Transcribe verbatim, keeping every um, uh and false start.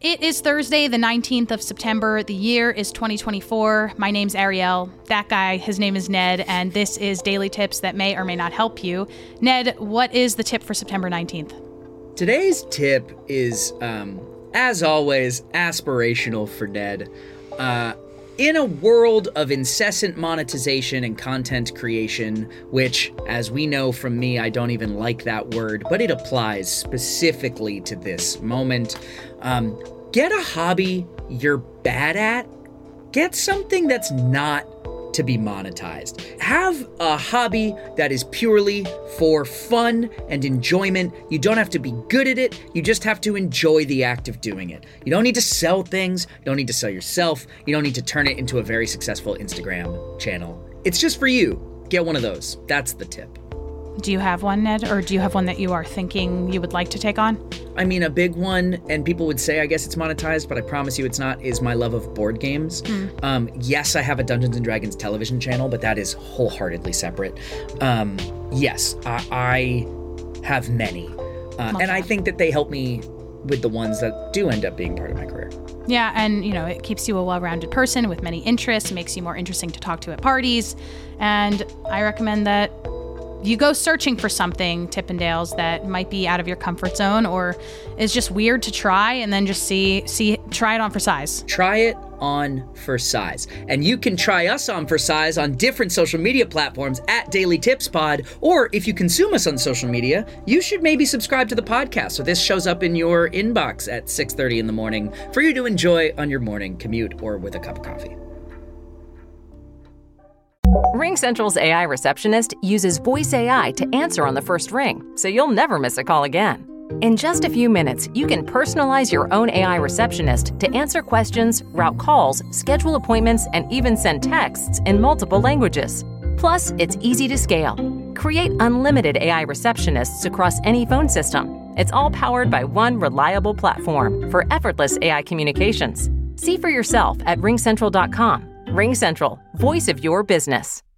It is Thursday, the nineteenth of September. The year is twenty twenty-four. My name's Ariel. That guy, his name is Ned, and this is Daily Tips that may or may not help you. Ned, what is the tip for September nineteenth? Today's tip is, um, as always, aspirational for Ned. Uh, in a world of incessant monetization and content creation, which, as we know from me, I don't even like that word, but it applies specifically to this moment. Um, get a hobby you're bad at. Get something that's not to be monetized. Have a hobby that is purely for fun and enjoyment. You don't have to be good at it. You just have to enjoy the act of doing it. You don't need to sell things. You don't need to sell yourself. You don't need to turn it into a very successful Instagram channel. It's just for you. Get one of those. That's the tip. Do you have one, Ned? Or do you have one that you are thinking you would like to take on? I mean, a big one, and people would say, I guess it's monetized, but I promise you it's not, is my love of board games. Mm. Um, yes, I have a Dungeons and Dragons television channel, but that is wholeheartedly separate. Um, yes, I, I have many. Uh, and I think that they help me with the ones that do end up being part of my career. Yeah, and, you know, it keeps you a well-rounded person with many interests, makes you more interesting to talk to at parties, and I recommend that you go searching for something, Tippendales, that might be out of your comfort zone or is just weird to try, and then just see, see, try it on for size. Try it on for size. And you can try us on for size on different social media platforms at Daily Tips Pod, or if you consume us on social media, you should maybe subscribe to the podcast so this shows up in your inbox at six thirty in the morning for you to enjoy on your morning commute or with a cup of coffee. RingCentral's A I receptionist uses voice A I to answer on the first ring, so you'll never miss a call again. In just a few minutes, you can personalize your own A I receptionist to answer questions, route calls, schedule appointments, and even send texts in multiple languages. Plus, it's easy to scale. Create unlimited A I receptionists across any phone system. It's all powered by one reliable platform for effortless A I communications. See for yourself at ring central dot com. RingCentral, voice of your business.